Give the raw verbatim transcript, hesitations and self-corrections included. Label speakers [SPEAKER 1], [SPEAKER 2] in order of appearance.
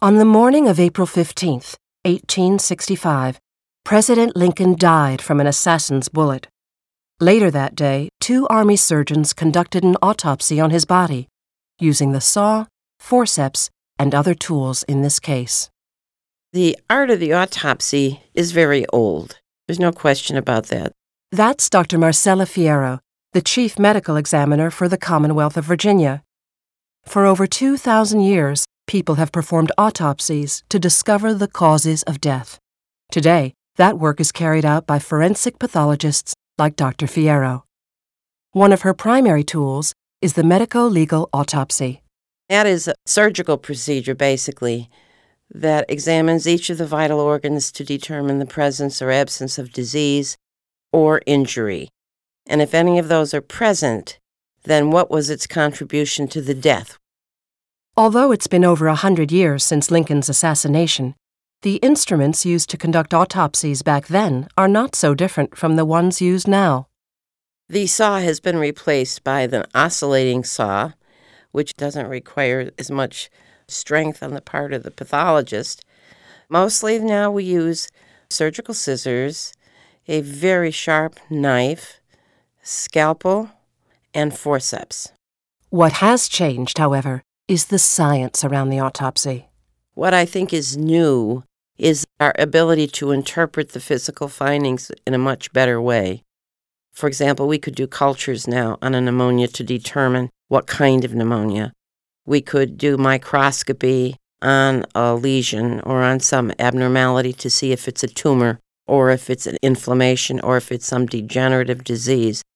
[SPEAKER 1] On the morning of April fifteenth, eighteen sixty-five, President Lincoln died from an assassin's bullet. Later that day, two Army surgeons conducted an autopsy on his body, using the saw, forceps, and other tools in this case.
[SPEAKER 2] The art of the autopsy is very old. There's no question about that.
[SPEAKER 1] That's Doctor Marcella Fierro, the chief medical examiner for the Commonwealth of Virginia. For over two thousand years, people have performed autopsies to discover the causes of death. Today, that work is carried out by forensic pathologists like Doctor Fierro. One of her primary tools is the medico-legal autopsy.
[SPEAKER 2] That is a surgical procedure, basically, that examines each of the vital organs to determine the presence or absence of disease or injury. And if any of those are present, then what was its contribution to the death?
[SPEAKER 1] Although it's been over a hundred years since Lincoln's assassination, the instruments used to conduct autopsies back then are not so different from the ones used now.
[SPEAKER 2] The saw has been replaced by the oscillating saw, which doesn't require as much strength on the part of the pathologist. Mostly now we use surgical scissors, a very sharp knife, scalpel, and forceps.
[SPEAKER 1] What has changed, however, is the science around the autopsy.
[SPEAKER 2] What I think is new is our ability to interpret the physical findings in a much better way. For example, we could do cultures now on a pneumonia to determine what kind of pneumonia. We could do microscopy on a lesion or on some abnormality to see if it's a tumor or if it's an inflammation or if it's some degenerative disease.